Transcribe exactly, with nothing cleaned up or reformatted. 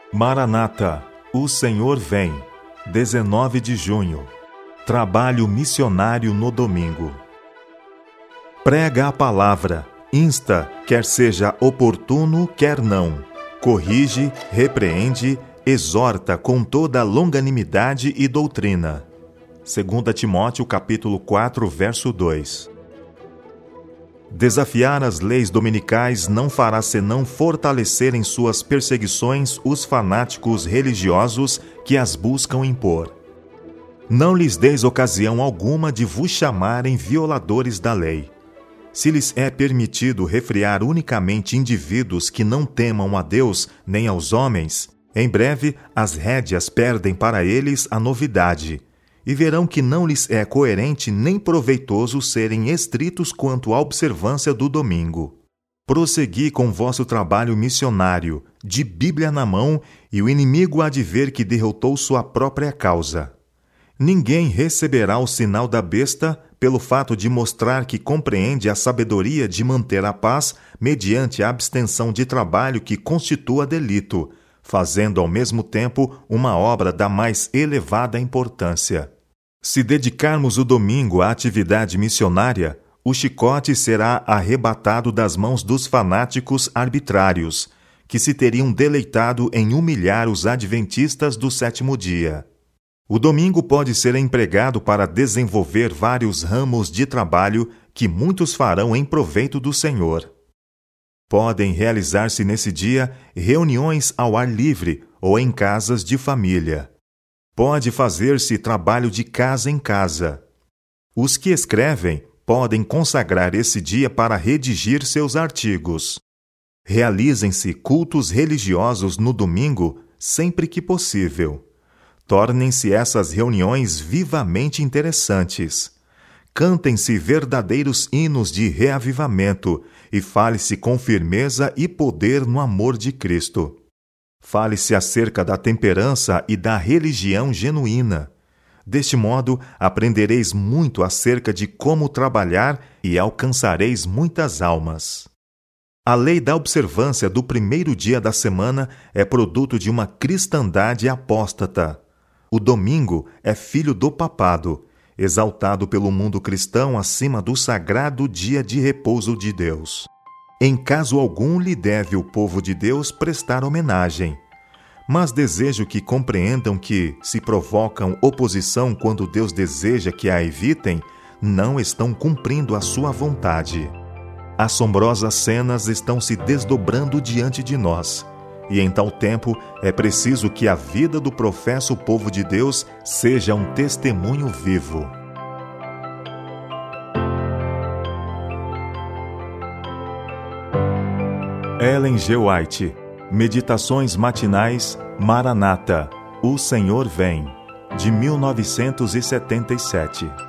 Maranata, o Senhor vem. dezenove de junho. Trabalho missionário no domingo. Prega a palavra, insta, quer seja oportuno, quer não. Corrige, repreende, exorta com toda longanimidade e doutrina. Segunda Timóteo capítulo quatro, verso dois. Desafiar as leis dominicais não fará senão fortalecer em suas perseguições os fanáticos religiosos que as buscam impor. Não lhes deis ocasião alguma de vos chamarem violadores da lei. Se lhes é permitido refrear unicamente indivíduos que não temam a Deus nem aos homens, em breve as rédeas perdem para eles a novidade, e verão que não lhes é coerente nem proveitoso serem estritos quanto à observância do domingo. Prossegui com vosso trabalho missionário, de Bíblia na mão, e o inimigo há de ver que derrotou sua própria causa. Ninguém receberá o sinal da besta pelo fato de mostrar que compreende a sabedoria de manter a paz mediante a abstenção de trabalho que constitua delito, fazendo ao mesmo tempo uma obra da mais elevada importância. Se dedicarmos o domingo à atividade missionária, o chicote será arrebatado das mãos dos fanáticos arbitrários, que se teriam deleitado em humilhar os adventistas do sétimo dia. O domingo pode ser empregado para desenvolver vários ramos de trabalho que muitos farão em proveito do Senhor. Podem realizar-se nesse dia reuniões ao ar livre ou em casas de família. Pode fazer-se trabalho de casa em casa. Os que escrevem podem consagrar esse dia para redigir seus artigos. Realizem-se cultos religiosos no domingo sempre que possível. Tornem-se essas reuniões vivamente interessantes. Cantem-se verdadeiros hinos de reavivamento e fale-se com firmeza e poder no amor de Cristo. Fale-se acerca da temperança e da religião genuína. Deste modo, aprendereis muito acerca de como trabalhar e alcançareis muitas almas. A lei da observância do primeiro dia da semana é produto de uma cristandade apóstata. O domingo é filho do papado, exaltado pelo mundo cristão acima do sagrado dia de repouso de Deus. Em caso algum lhe deve o povo de Deus prestar homenagem. Mas desejo que compreendam que, se provocam oposição quando Deus deseja que a evitem, não estão cumprindo a sua vontade. Assombrosas cenas estão se desdobrando diante de nós, e em tal tempo é preciso que a vida do professo povo de Deus seja um testemunho vivo. Ellen G. White, Meditações Matinais, Maranata, o Senhor vem, de mil novecentos e setenta e sete.